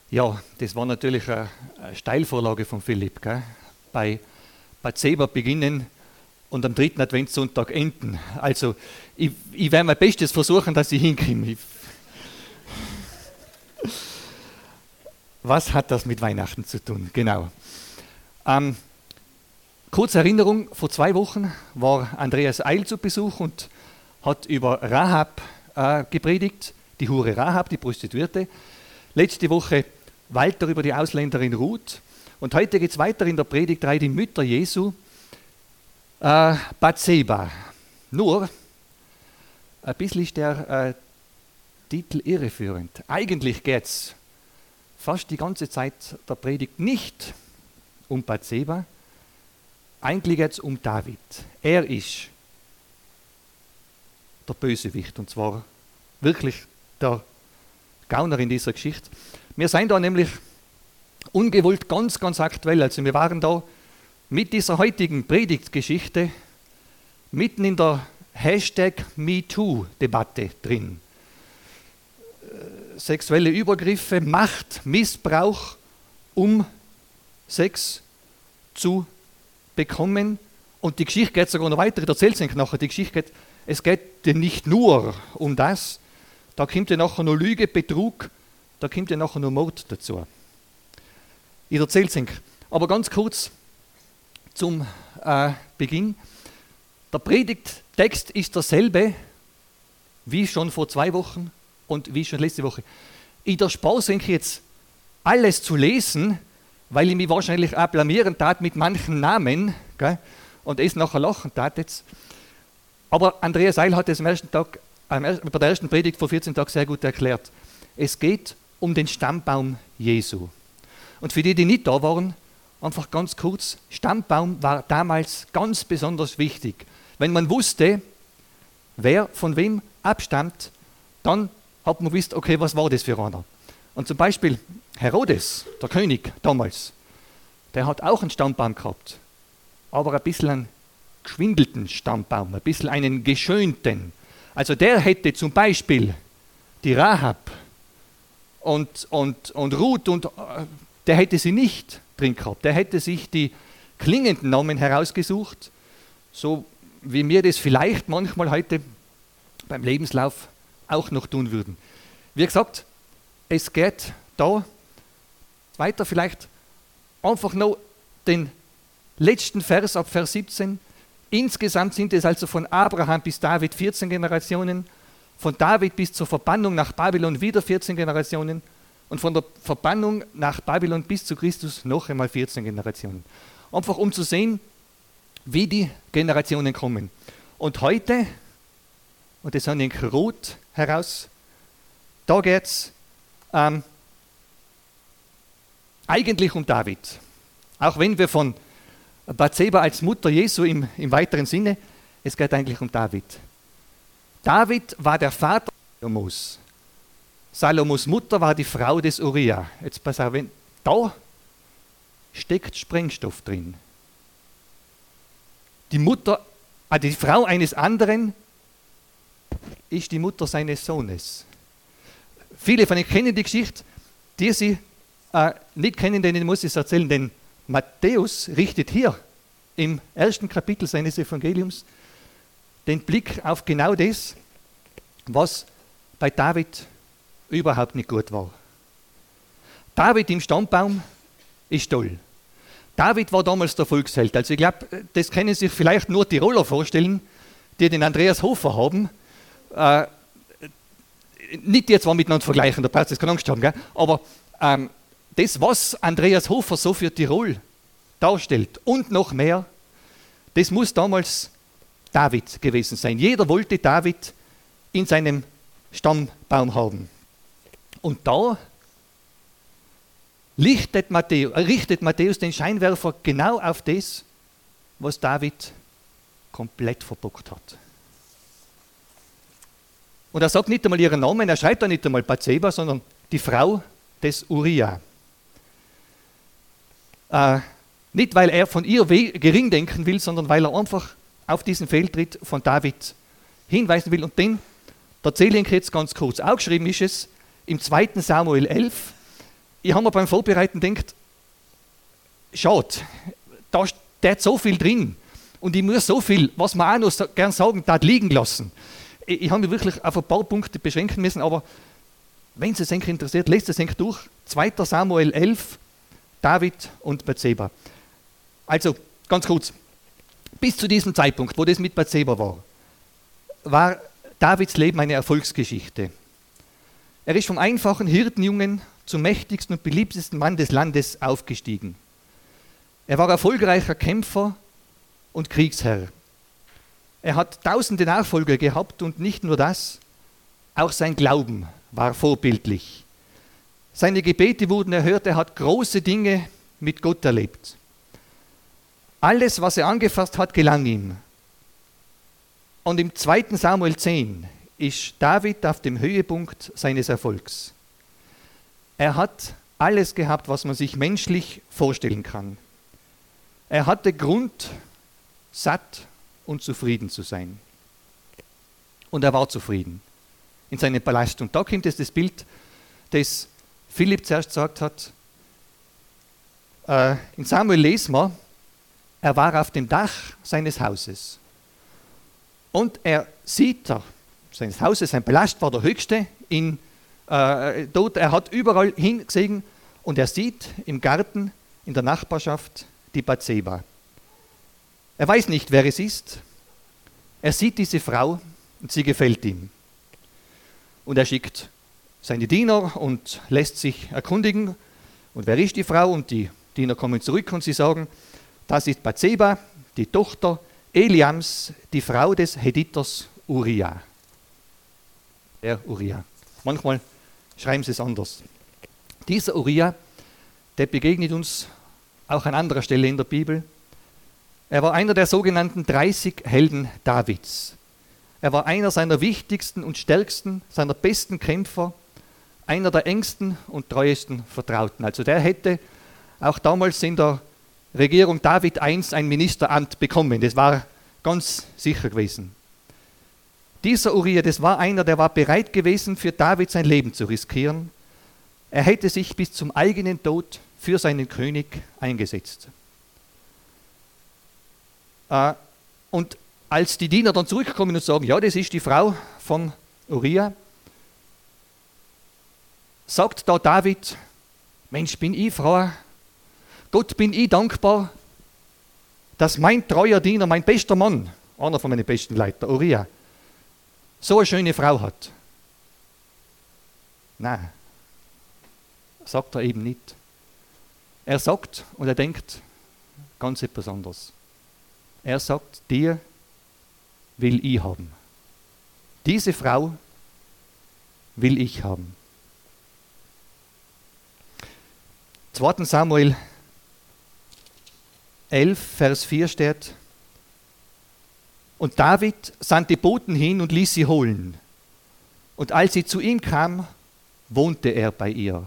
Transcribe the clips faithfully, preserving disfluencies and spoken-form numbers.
Ja, das war natürlich eine Steilvorlage von Philipp. Gell? Bei Bathseba beginnen und am dritten Adventssonntag enden. Also, ich, ich werde mein Bestes versuchen, dass ich hinkomme. Ich Was hat das mit Weihnachten zu tun? Genau. Ähm, kurze Erinnerung, vor zwei Wochen war Andreas Eil zu Besuch und hat über Rahab äh, gepredigt, die Hure Rahab, die Prostituierte. Letzte Woche Walter über die Ausländerin Ruth. Und heute geht es weiter in der Predigtreihe die Mütter Jesu, äh, Bathseba. Nur, ein bisschen ist der äh, Titel irreführend. Eigentlich geht es fast die ganze Zeit der Predigt nicht um Bathseba, eigentlich geht es um David. Er ist der Bösewicht und zwar wirklich der Gauner in dieser Geschichte. Wir sind da nämlich ungewollt ganz, ganz aktuell. Also wir waren da mit dieser heutigen Predigtgeschichte mitten in der Hashtag MeToo-Debatte drin. Sexuelle Übergriffe, Macht, Missbrauch, um Sex zu bekommen. Und die Geschichte geht sogar noch weiter, ich erzähle es nachher, die Geschichte geht, es geht nicht nur um das, da kommt ja nachher noch Lüge, Betrug, da kommt ja nachher noch Mord dazu. Ich erzähle es aber ganz kurz zum äh, Beginn. Der Predigttext ist derselbe wie schon vor zwei Wochen und wie schon letzte Woche. Ich erspare es jetzt alles zu lesen, weil ich mich wahrscheinlich auch blamieren tat mit manchen Namen, gell, und es nachher lachen tat jetzt. Aber Andreas Eil hat es am ersten Tag, bei der ersten Predigt vor vierzehn Tagen sehr gut erklärt. Es geht um den Stammbaum Jesu. Und für die, die nicht da waren, einfach ganz kurz, Stammbaum war damals ganz besonders wichtig. Wenn man wusste, wer von wem abstammt, dann hat man gewusst, okay, was war das für einer? Und zum Beispiel Herodes, der König damals, der hat auch einen Stammbaum gehabt, aber ein bisschen einen geschwindelten Stammbaum, ein bisschen einen geschönten. Also der hätte zum Beispiel die Rahab und, und, und Ruth, und, der hätte sie nicht drin gehabt. Der hätte sich die klingenden Namen herausgesucht, so wie wir das vielleicht manchmal heute beim Lebenslauf auch noch tun würden. Wie gesagt, es geht da weiter vielleicht einfach noch den letzten Vers ab Vers siebzehn. Insgesamt sind es also von Abraham bis David vierzehn Generationen, von David bis zur Verbannung nach Babylon wieder vierzehn Generationen und von der Verbannung nach Babylon bis zu Christus noch einmal vierzehn Generationen. Einfach um zu sehen, wie die Generationen kommen. Und heute, und das habe ich rot heraus, da geht es ähm, eigentlich um David. Auch wenn wir von Bathseba als Mutter Jesu im, im weiteren Sinne, es geht eigentlich um David. David war der Vater Salomos. Salomos Mutter war die Frau des Uria. Jetzt pass auf, wenn, da steckt Sprengstoff drin. Die Mutter, äh, die Frau eines anderen ist die Mutter seines Sohnes. Viele von euch kennen die Geschichte, die sie äh, nicht kennen, denen muss ich es erzählen, denn Matthäus richtet hier im ersten Kapitel seines Evangeliums den Blick auf genau das, was bei David überhaupt nicht gut war. David im Stammbaum ist toll. David war damals der Volksheld. Also ich glaube, das können sich vielleicht nur Tiroler vorstellen, die den Andreas Hofer haben. Äh, nicht jetzt mal miteinander vergleichen, da braucht es keine Angst haben, gell? Aber ähm, das, was Andreas Hofer so für Tirol darstellt und noch mehr, das muss damals David gewesen sein. Jeder wollte David in seinem Stammbaum haben. Und da richtet Matthäus, richtet Matthäus den Scheinwerfer genau auf das, was David komplett verbockt hat. Und er sagt nicht einmal ihren Namen, er schreibt da nicht einmal Bathseba, sondern die Frau des Uria. Äh, nicht, weil er von ihr gering denken will, sondern weil er einfach auf diesen Fehltritt von David hinweisen will. Und den erzähle ich jetzt ganz kurz. Auch geschrieben ist es im zweiten Samuel elf, ich habe mir beim Vorbereiten gedacht, schade, da steht so viel drin und ich muss so viel, was man auch noch so, gern sagen, da liegen lassen. Ich, ich habe mich wirklich auf ein paar Punkte beschränken müssen, aber wenn es euch interessiert, lest es euch durch. zweiter Samuel elf, David und Bathseba. Also, ganz kurz, bis zu diesem Zeitpunkt, wo das mit Bathseba war, war Davids Leben eine Erfolgsgeschichte. Er ist vom einfachen Hirtenjungen zum mächtigsten und beliebtesten Mann des Landes aufgestiegen. Er war erfolgreicher Kämpfer und Kriegsherr. Er hat tausende Nachfolger gehabt und nicht nur das, auch sein Glauben war vorbildlich. Seine Gebete wurden erhört, er hat große Dinge mit Gott erlebt. Alles, was er angefasst hat, gelang ihm. Und im zweiten Samuel zehn ist David auf dem Höhepunkt seines Erfolgs. Er hat alles gehabt, was man sich menschlich vorstellen kann. Er hatte Grund, satt und zufrieden zu sein. Und er war zufrieden in seinem Palast. Und da kommt es das Bild, das Philipp zuerst gesagt hat. Äh, in Samuel lesen wir, er war auf dem Dach seines Hauses. Und er sieht, da, sein Haus, sein Palast war der höchste in, äh, dort. Er hat überall hingesehen und er sieht im Garten, in der Nachbarschaft, die Bathseba. Er weiß nicht, wer es ist. Er sieht diese Frau und sie gefällt ihm. Und er schickt seine Diener und lässt sich erkundigen. Und wer ist die Frau? Und die Diener kommen zurück und sie sagen, das ist Bathseba, die Tochter Eliams, die Frau des Hethiters Uria. Der Uria. Manchmal schreiben sie es anders. Dieser Uria, der begegnet uns auch an anderer Stelle in der Bibel. Er war einer der sogenannten dreißig Helden Davids. Er war einer seiner wichtigsten und stärksten, seiner besten Kämpfer, einer der engsten und treuesten Vertrauten. Also der hätte auch damals in der Regierung David der Erste ein Ministeramt bekommen. Das war ganz sicher gewesen. Dieser Uria, das war einer, der war bereit gewesen, für David sein Leben zu riskieren. Er hätte sich bis zum eigenen Tod für seinen König eingesetzt. Äh, und als die Diener dann zurückkommen und sagen, ja, das ist die Frau von Uria, sagt da David, Mensch, bin ich froh, Gott, bin ich dankbar, dass mein treuer Diener, mein bester Mann, einer von meinen besten Leuten, Uria, so eine schöne Frau hat. Nein, sagt er eben nicht. Er sagt und er denkt ganz etwas anderes. Er sagt, dir will ich haben. Diese Frau will ich haben. zweiter Samuel elf, Vers vier steht, und David sandte Boten hin und ließ sie holen. Und als sie zu ihm kam, wohnte er bei ihr.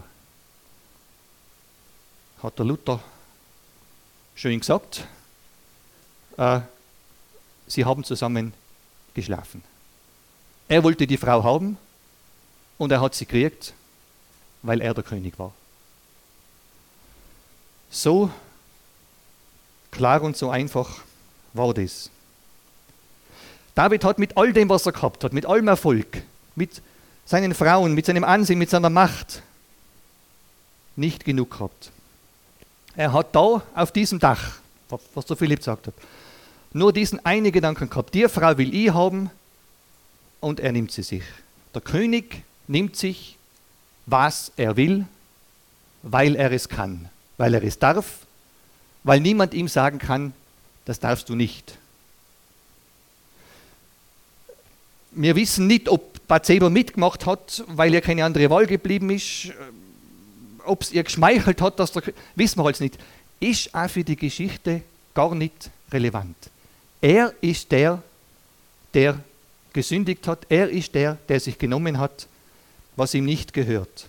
Hat der Luther schön gesagt, äh, sie haben zusammen geschlafen. Er wollte die Frau haben und er hat sie gekriegt, weil er der König war. So klar und so einfach war das. David hat mit all dem, was er gehabt hat, mit allem Erfolg, mit seinen Frauen, mit seinem Ansehen, mit seiner Macht, nicht genug gehabt. Er hat da auf diesem Dach, was der Philipp gesagt hat, nur diesen einen Gedanken gehabt, die Frau will ich haben und er nimmt sie sich. Der König nimmt sich, was er will, weil er es kann, weil er es darf, weil niemand ihm sagen kann, das darfst du nicht. Wir wissen nicht, ob Bathseba mitgemacht hat, weil ihr keine andere Wahl geblieben ist, ob es ihr geschmeichelt hat, dass der, wissen wir halt nicht. Ist auch für die Geschichte gar nicht relevant. Er ist der, der gesündigt hat. Er ist der, der sich genommen hat, was ihm nicht gehört.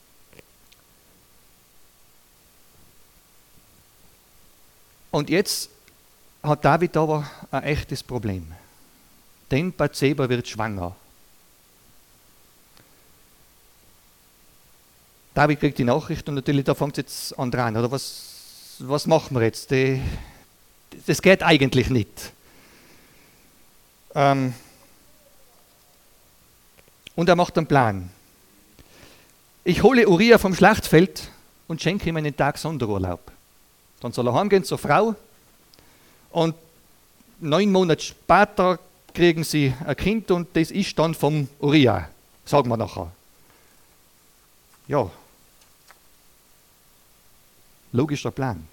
Und jetzt hat David aber ein echtes Problem. Denn Bathseba wird schwanger. David kriegt die Nachricht und natürlich, da fängt es jetzt an dran. Oder was, was machen wir jetzt? Die, das geht eigentlich nicht. Ähm, und er macht einen Plan. Ich hole Uriah vom Schlachtfeld und schenke ihm einen Tag Sonderurlaub. Dann soll er heimgehen zur Frau und neun Monate später kriegen sie ein Kind und das ist dann vom Uriah, sagen wir nachher. Ja, logischer Plan.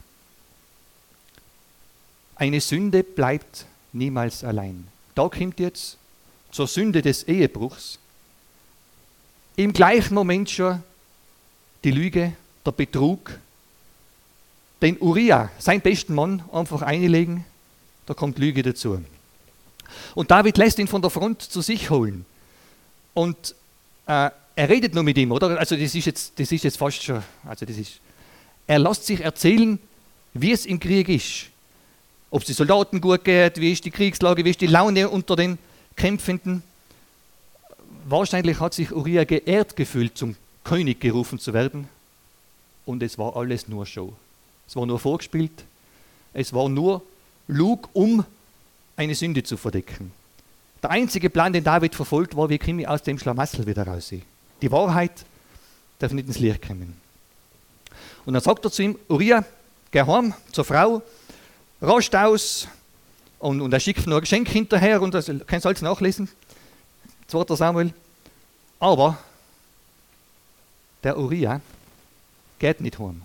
Eine Sünde bleibt niemals allein. Da kommt jetzt zur Sünde des Ehebruchs im gleichen Moment schon die Lüge, der Betrug, den Uriah, seinen besten Mann, einfach einlegen, da kommt Lüge dazu. Und David lässt ihn von der Front zu sich holen. Und äh, er redet nur mit ihm, oder? Also das ist jetzt, das ist jetzt fast schon, also das ist, er lässt sich erzählen, wie es im Krieg ist. Ob es die Soldaten gut geht, wie ist die Kriegslage, wie ist die Laune unter den Kämpfenden. Wahrscheinlich hat sich Uriah geehrt gefühlt, zum König gerufen zu werden. Und es war alles nur Show. Es war nur vorgespielt. Es war nur Lug, um eine Sünde zu verdecken. Der einzige Plan, den David verfolgt, war, wie komme ich aus dem Schlamassel wieder raus. Die Wahrheit darf nicht ins Licht kommen. Und dann sagt er zu ihm, Uriah, geh heim zur Frau, rasch aus, und, und er schickt noch ein Geschenk hinterher, und das kannst du alles nachlesen, zweiter Samuel. Aber der Uriah geht nicht heim.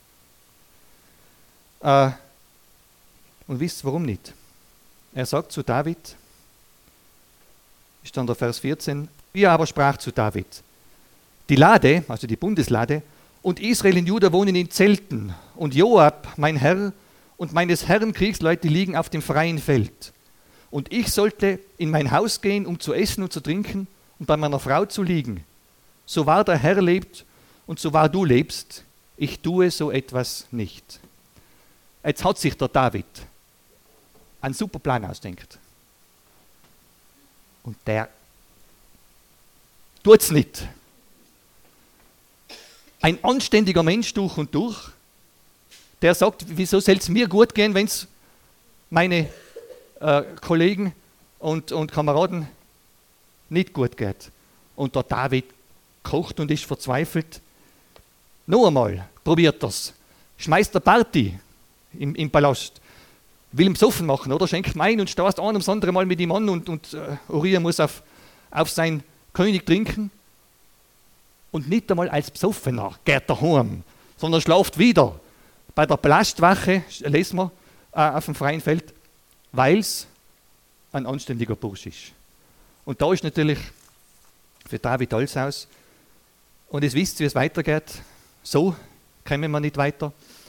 Äh, und wisst ihr, warum nicht? Er sagt zu David, ist dann der Vers vierzehn, Uriah aber sprach zu David, die Lade, also die Bundeslade, und Israel und Juda wohnen in Zelten, und Joab, mein Herr, und meines Herrn Kriegsleute liegen auf dem freien Feld. Und ich sollte in mein Haus gehen, um zu essen und zu trinken und bei meiner Frau zu liegen. So wahr der Herr lebt und so wahr du lebst, ich tue so etwas nicht. Jetzt hat sich der David einen super Plan ausdenkt. Und der tut es nicht. Ein anständiger Mensch durch und durch, der sagt, wieso soll es mir gut gehen, wenn es meine äh, Kollegen und, und Kameraden nicht gut geht. Und der David kocht und ist verzweifelt. Noch einmal, probiert das. Schmeißt der Party im, im Palast. Will ihm besoffen machen, oder? Schenkt ihm ein und stößt ein ums andere Mal mit ihm an und, und uh, Uriah muss auf, auf seinen König trinken. Und nicht einmal als Besoffener geht er heim, sondern schlaft wieder bei der Palastwache, lesen wir, äh, auf dem freien Feld, weil es ein anständiger Bursch ist. Und da ist natürlich für David alles aus. Und jetzt wisst ihr, wie es weitergeht. So kommen wir nicht weiter.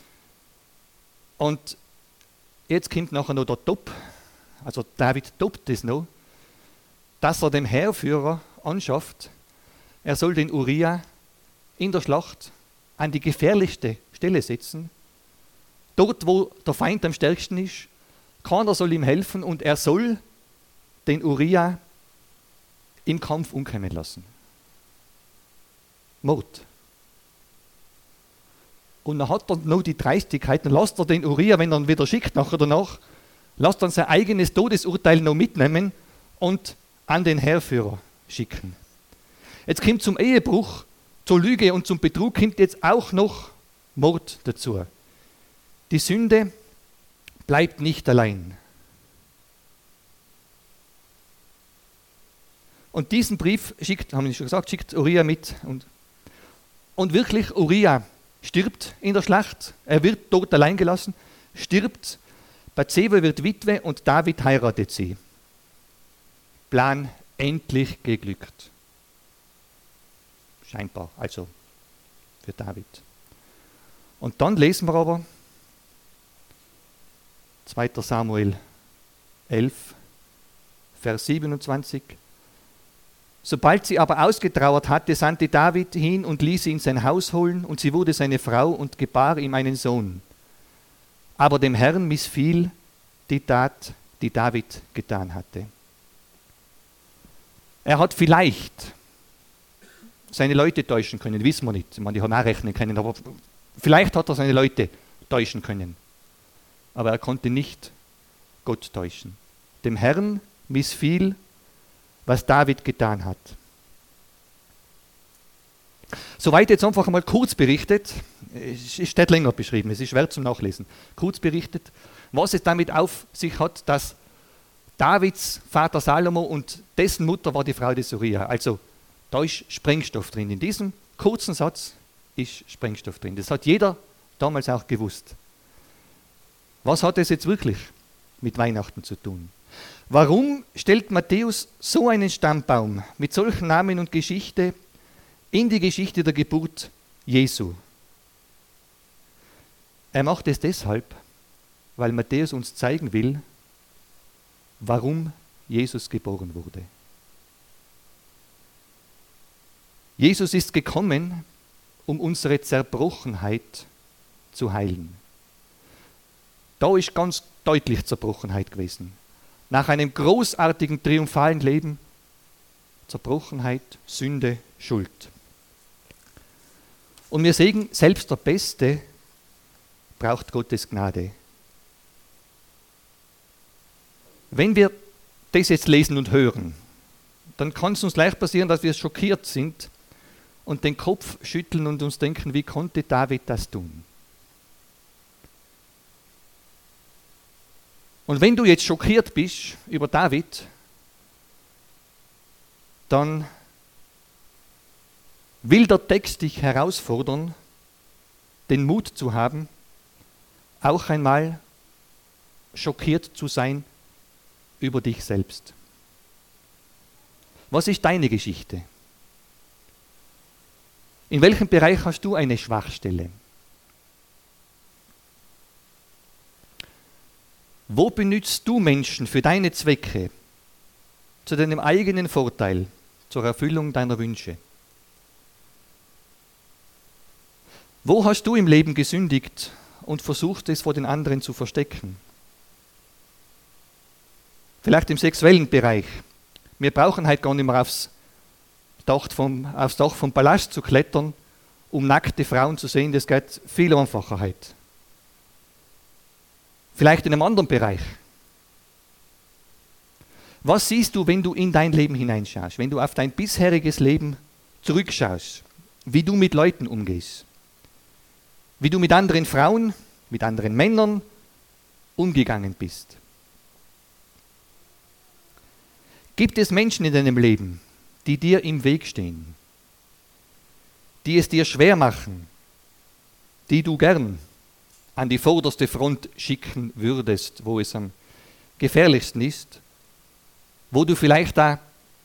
Und jetzt kommt nachher noch der Top, also David toppt es noch, dass er dem Heerführer anschafft, er soll den Uriah in der Schlacht an die gefährlichste Stelle setzen, dort wo der Feind am stärksten ist, keiner soll ihm helfen und er soll den Uriah im Kampf umkommen lassen. Mord. Und dann hat er noch die Dreistigkeit, dann lasst er den Uriah, wenn er ihn wieder schickt, nachher danach, lasst er sein eigenes Todesurteil noch mitnehmen und an den Heerführer schicken. Jetzt kommt zum Ehebruch, zur Lüge und zum Betrug kommt jetzt auch noch Mord dazu. Die Sünde bleibt nicht allein. Und diesen Brief schickt, haben wir schon gesagt, schickt Uriah mit. Und, und wirklich, Uriah stirbt in der Schlacht, er wird tot allein gelassen, stirbt, Bathseba wird Witwe und David heiratet sie. Plan endlich geglückt. Scheinbar, also für David. Und dann lesen wir aber zweiter Samuel elf, Vers siebenundzwanzig. Sobald sie aber ausgetrauert hatte, sandte David hin und ließ sie in sein Haus holen, und sie wurde seine Frau und gebar ihm einen Sohn. Aber dem Herrn missfiel die Tat, die David getan hatte. Er hat vielleicht seine Leute täuschen können, wissen wir nicht. Ich meine, die haben auch rechnen können, aber vielleicht hat er seine Leute täuschen können. Aber er konnte nicht Gott täuschen. Dem Herrn missfiel, was David getan hat. Soweit jetzt einfach mal kurz berichtet, es steht länger beschrieben, es ist schwer zum Nachlesen, kurz berichtet, was es damit auf sich hat, dass Davids Vater Salomo und dessen Mutter war die Frau des Uriah. Also da ist Sprengstoff drin. In diesem kurzen Satz ist Sprengstoff drin. Das hat jeder damals auch gewusst. Was hat es jetzt wirklich mit Weihnachten zu tun? Warum stellt Matthäus so einen Stammbaum mit solchen Namen und Geschichte in die Geschichte der Geburt Jesu? Er macht es deshalb, weil Matthäus uns zeigen will, warum Jesus geboren wurde. Jesus ist gekommen, um unsere Zerbrochenheit zu heilen. Da ist ganz deutlich Zerbrochenheit gewesen. Nach einem großartigen, triumphalen Leben, Zerbrochenheit, Sünde, Schuld. Und wir sehen, selbst der Beste braucht Gottes Gnade. Wenn wir das jetzt lesen und hören, dann kann es uns leicht passieren, dass wir schockiert sind und den Kopf schütteln und uns denken, wie konnte David das tun? Und wenn du jetzt schockiert bist über David, dann will der Text dich herausfordern, den Mut zu haben, auch einmal schockiert zu sein über dich selbst. Was ist deine Geschichte? In welchem Bereich hast du eine Schwachstelle? Wo benützt du Menschen für deine Zwecke, zu deinem eigenen Vorteil, zur Erfüllung deiner Wünsche? Wo hast du im Leben gesündigt und versucht, es vor den anderen zu verstecken? Vielleicht im sexuellen Bereich. Wir brauchen halt gar nicht mehr aufs Dach vom, aufs Dach vom Palast zu klettern, um nackte Frauen zu sehen. Das geht viel einfacher heute. Vielleicht in einem anderen Bereich. Was siehst du, wenn du in dein Leben hineinschaust, wenn du auf dein bisheriges Leben zurückschaust, wie du mit Leuten umgehst, wie du mit anderen Frauen, mit anderen Männern umgegangen bist? Gibt es Menschen in deinem Leben, die dir im Weg stehen, die es dir schwer machen, die du gern an die vorderste Front schicken würdest, wo es am gefährlichsten ist, wo du vielleicht da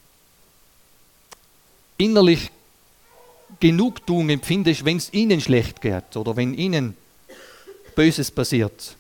innerlich Genugtuung empfindest, wenn es ihnen schlecht geht oder wenn ihnen Böses passiert?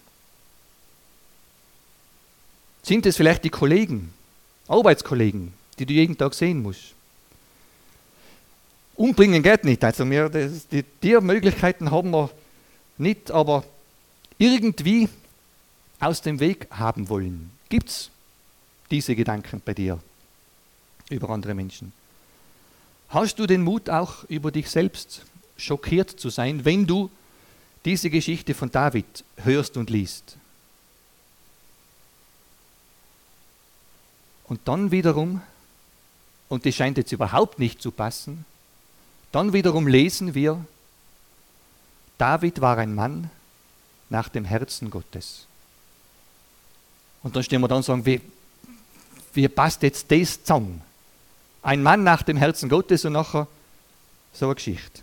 Sind es vielleicht die Kollegen, Arbeitskollegen, die du jeden Tag sehen musst? Umbringen geht nicht, also wir, das, die Tiermöglichkeiten haben wir nicht, aber irgendwie aus dem Weg haben wollen. Gibt es diese Gedanken bei dir über andere Menschen? Hast du den Mut, auch über dich selbst schockiert zu sein, wenn du diese Geschichte von David hörst und liest? Und dann wiederum, und das scheint jetzt überhaupt nicht zu passen, dann wiederum lesen wir, David war ein Mann nach dem Herzen Gottes. Und dann stehen wir dann und sagen, wie, wie passt jetzt das zusammen? Ein Mann nach dem Herzen Gottes und nachher so eine Geschichte.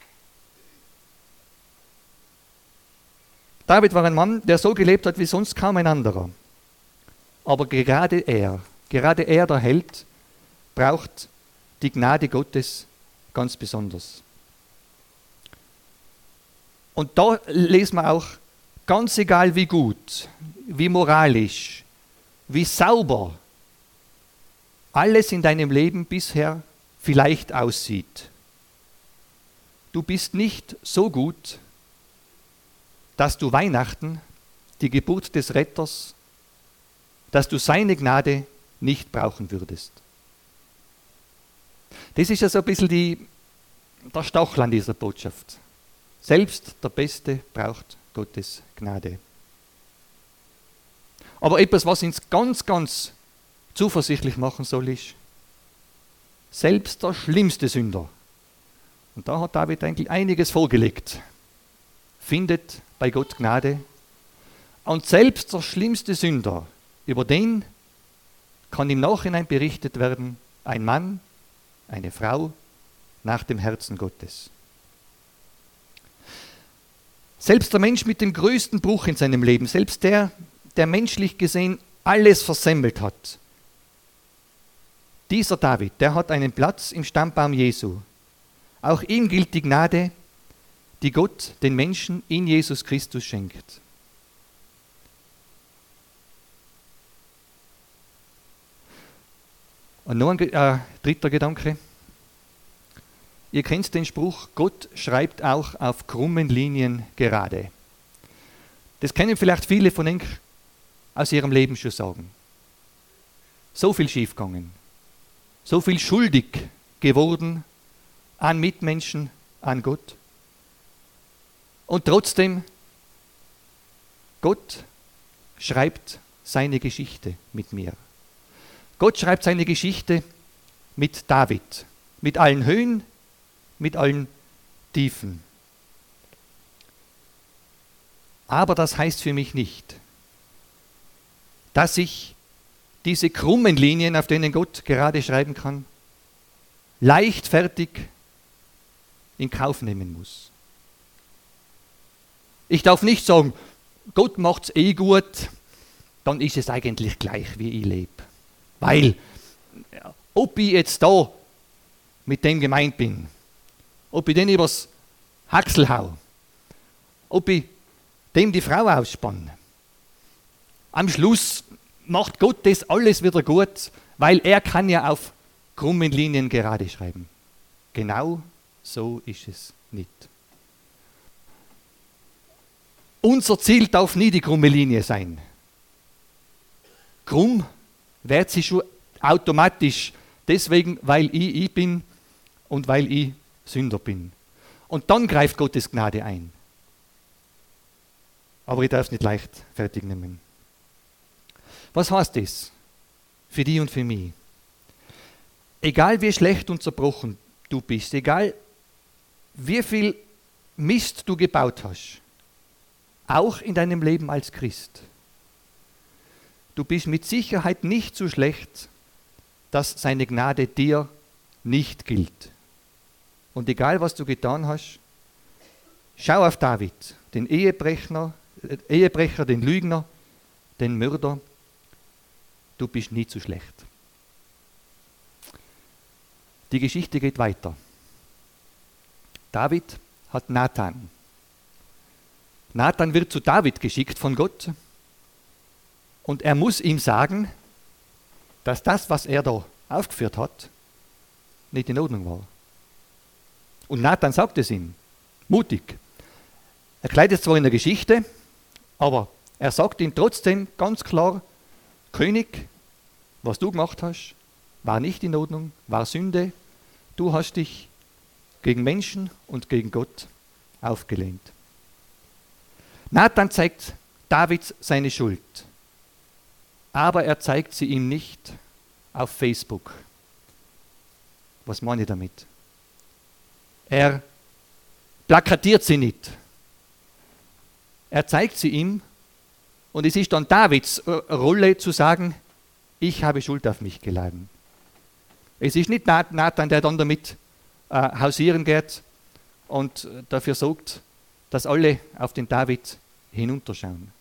David war ein Mann, der so gelebt hat wie sonst kaum ein anderer. Aber gerade er, gerade er, der Held, braucht die Gnade Gottes ganz besonders. Und da lesen wir auch, ganz egal wie gut, wie moralisch, wie sauber alles in deinem Leben bisher vielleicht aussieht. Du bist nicht so gut, dass du Weihnachten, die Geburt des Retters, dass du seine Gnade nicht brauchen würdest. Das ist ja so ein bisschen die der Stachel an dieser Botschaft. Selbst der Beste braucht Gottes Gnade. Aber etwas, was uns ganz, ganz zuversichtlich machen soll, ist, selbst der schlimmste Sünder, und da hat David eigentlich einiges vorgelegt, findet bei Gott Gnade. Und selbst der schlimmste Sünder, über den kann im Nachhinein berichtet werden, ein Mann, eine Frau nach dem Herzen Gottes. Selbst der Mensch mit dem größten Bruch in seinem Leben, selbst der, der menschlich gesehen alles versemmelt hat, dieser David, der hat einen Platz im Stammbaum Jesu. Auch ihm gilt die Gnade, die Gott den Menschen in Jesus Christus schenkt. Und noch ein äh, dritter Gedanke. Ihr kennt den Spruch, Gott schreibt auch auf krummen Linien gerade. Das kennen vielleicht viele von euch aus ihrem Leben schon sagen. So viel schiefgegangen, so viel schuldig geworden an Mitmenschen, an Gott. Und trotzdem, Gott schreibt seine Geschichte mit mir. Gott schreibt seine Geschichte mit David, mit allen Höhen, mit allen Tiefen. Aber das heißt für mich nicht, dass ich diese krummen Linien, auf denen Gott gerade schreiben kann, leichtfertig in Kauf nehmen muss. Ich darf nicht sagen, Gott macht's eh gut, dann ist es eigentlich gleich, wie ich lebe. Weil, ob ich jetzt da mit dem gemeint bin, ob ich den übers Haxel hau, ob ich dem die Frau ausspanne, am Schluss macht Gott das alles wieder gut, weil er kann ja auf krummen Linien gerade schreiben. Genau so ist es nicht. Unser Ziel darf nie die krumme Linie sein. Krumm wird sie schon automatisch, deswegen, weil ich ich bin und weil ich Sünder bin. Und dann greift Gottes Gnade ein. Aber ich darf es nicht leichtfertig nehmen. Was heißt das für dich und für mich? Egal wie schlecht und zerbrochen du bist, egal wie viel Mist du gebaut hast, auch in deinem Leben als Christ, du bist mit Sicherheit nicht so schlecht, dass seine Gnade dir nicht gilt. Und egal was du getan hast, schau auf David, den Ehebrecher, äh, Ehebrecher, den Lügner, den Mörder. Du bist nie zu schlecht. Die Geschichte geht weiter. David hat Nathan. Nathan wird zu David geschickt von Gott und er muss ihm sagen, dass das, was er da aufgeführt hat, nicht in Ordnung war. Und Nathan sagt es ihm, mutig. Er kleidet zwar in der Geschichte, aber er sagt ihm trotzdem ganz klar, König, was du gemacht hast, war nicht in Ordnung, war Sünde. Du hast dich gegen Menschen und gegen Gott aufgelehnt. Nathan zeigt David seine Schuld, aber er zeigt sie ihm nicht auf Facebook. Was meine ich damit? Er plakatiert sie nicht. Er zeigt sie ihm und es ist dann Davids Rolle zu sagen, ich habe Schuld auf mich geladen. Es ist nicht Nathan, der dann damit äh, hausieren geht und dafür sorgt, dass alle auf den David hinunterschauen.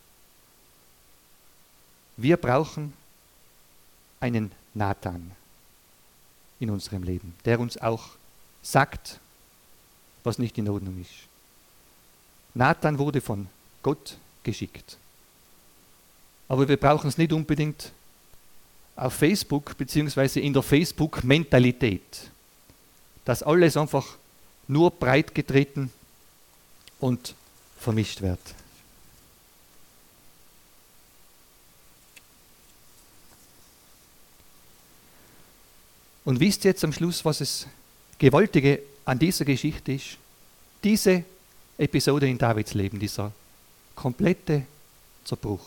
Wir brauchen einen Nathan in unserem Leben, der uns auch sagt, was nicht in Ordnung ist. Nathan wurde von Gott geschickt. Aber wir brauchen es nicht unbedingt auf Facebook beziehungsweise in der Facebook-Mentalität, dass alles einfach nur breit getreten und vermischt wird. Und wisst ihr jetzt am Schluss, was das Gewaltige an dieser Geschichte ist, diese Episode in Davids Leben, dieser komplette Zerbruch.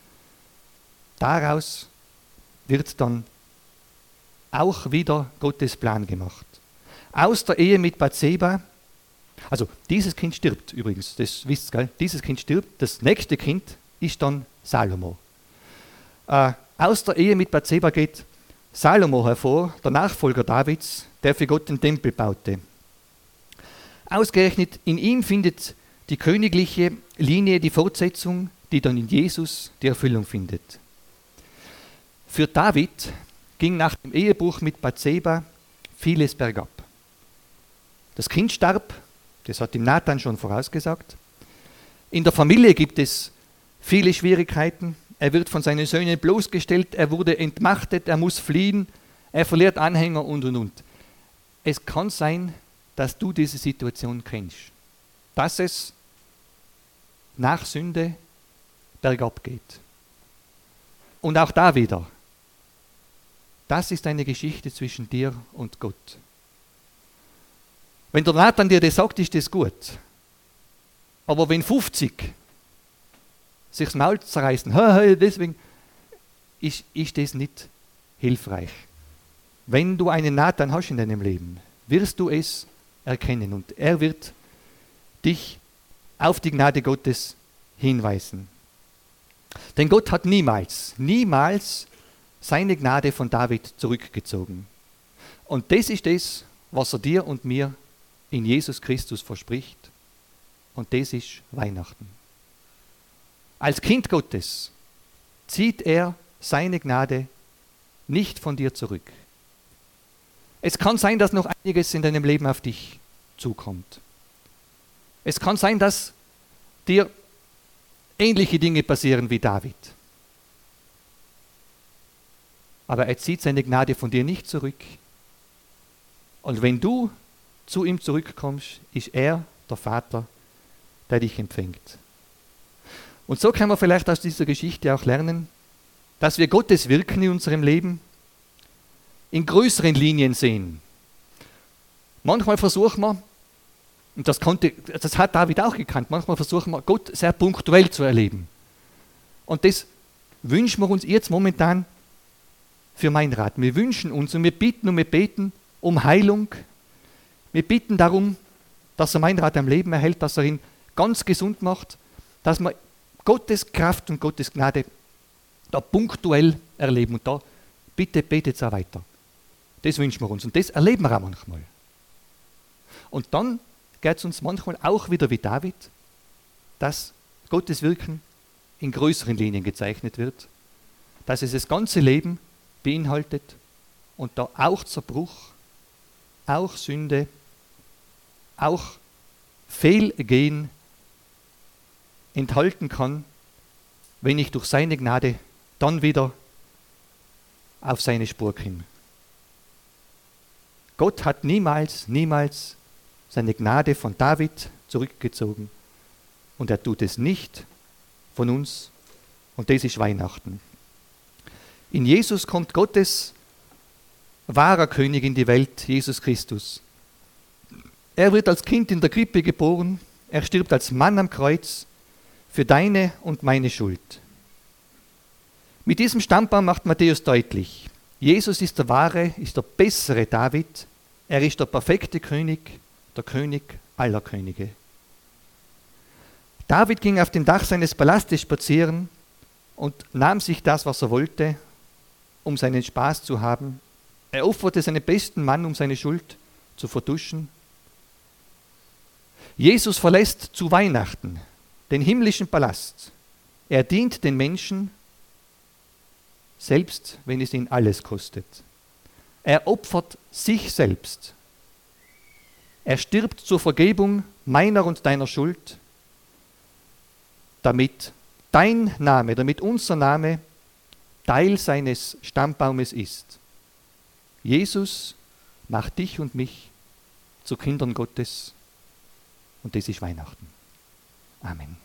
Daraus wird dann auch wieder Gottes Plan gemacht. Aus der Ehe mit Bathseba, also dieses Kind stirbt übrigens, das wisst ihr, gell? Dieses Kind stirbt, das nächste Kind ist dann Salomo. Äh, aus der Ehe mit Bathseba geht Salomo hervor, der Nachfolger Davids, der für Gott den Tempel baute. Ausgerechnet in ihm findet die königliche Linie die Fortsetzung, die dann in Jesus die Erfüllung findet. Für David ging nach dem Ehebruch mit Bathseba vieles bergab. Das Kind starb, das hat ihm Nathan schon vorausgesagt. In der Familie gibt es viele Schwierigkeiten. Er wird von seinen Söhnen bloßgestellt, er wurde entmachtet, er muss fliehen, er verliert Anhänger und und und. Es kann sein, dass du diese Situation kennst, dass es nach Sünde bergab geht. Und auch da wieder, das ist eine Geschichte zwischen dir und Gott. Wenn der Nathan dir das sagt, ist das gut. Aber wenn fünfzig sich das Maul zerreißen, deswegen ist, ist das nicht hilfreich. Wenn du einen Nathan hast in deinem Leben, wirst du es erkennen und er wird dich auf die Gnade Gottes hinweisen. Denn Gott hat niemals, niemals seine Gnade von David zurückgezogen. Und das ist das, was er dir und mir in Jesus Christus verspricht. Und das ist Weihnachten. Als Kind Gottes zieht er seine Gnade nicht von dir zurück. Es kann sein, dass noch einiges in deinem Leben auf dich zukommt. Es kann sein, dass dir ähnliche Dinge passieren wie David. Aber er zieht seine Gnade von dir nicht zurück. Und wenn du zu ihm zurückkommst, ist er der Vater, der dich empfängt. Und so kann man vielleicht aus dieser Geschichte auch lernen, dass wir Gottes Wirken in unserem Leben in größeren Linien sehen. Manchmal versuchen wir, und das, konnte, das hat David auch gekannt, manchmal versuchen wir, Gott sehr punktuell zu erleben. Und das wünschen wir uns jetzt momentan für Meinrad. Wir wünschen uns und wir bitten und wir beten um Heilung. Wir bitten darum, dass er Meinrad am Leben erhält, dass er ihn ganz gesund macht, dass wir Gottes Kraft und Gottes Gnade da punktuell erleben. Und da bitte betet es auch weiter. Das wünschen wir uns und das erleben wir auch manchmal. Und dann geht es uns manchmal auch wieder wie David, dass Gottes Wirken in größeren Linien gezeichnet wird, dass es das ganze Leben beinhaltet und da auch Zerbruch, auch Sünde, auch Fehlgehen enthalten kann, wenn ich durch seine Gnade dann wieder auf seine Spur komme. Gott hat niemals, niemals seine Gnade von David zurückgezogen und er tut es nicht von uns und das ist Weihnachten. In Jesus kommt Gottes wahrer König in die Welt, Jesus Christus. Er wird als Kind in der Krippe geboren, er stirbt als Mann am Kreuz für deine und meine Schuld. Mit diesem Stammbaum macht Matthäus deutlich, Jesus ist der wahre, ist der bessere David, er ist der perfekte König, der König aller Könige. David ging auf dem Dach seines Palastes spazieren und nahm sich das, was er wollte, um seinen Spaß zu haben. Er opferte seinen besten Mann, um seine Schuld zu vertuschen. Jesus verlässt zu Weihnachten den himmlischen Palast. Er dient den Menschen, selbst wenn es ihn alles kostet. Er opfert sich selbst. Er stirbt zur Vergebung meiner und deiner Schuld, damit dein Name, damit unser Name Teil seines Stammbaumes ist. Jesus macht dich und mich zu Kindern Gottes und das ist Weihnachten. Amen.